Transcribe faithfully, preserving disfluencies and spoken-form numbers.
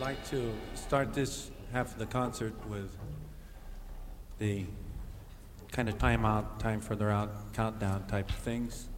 like to start this half of the concert with the kind of time out, time further out, countdown type of things.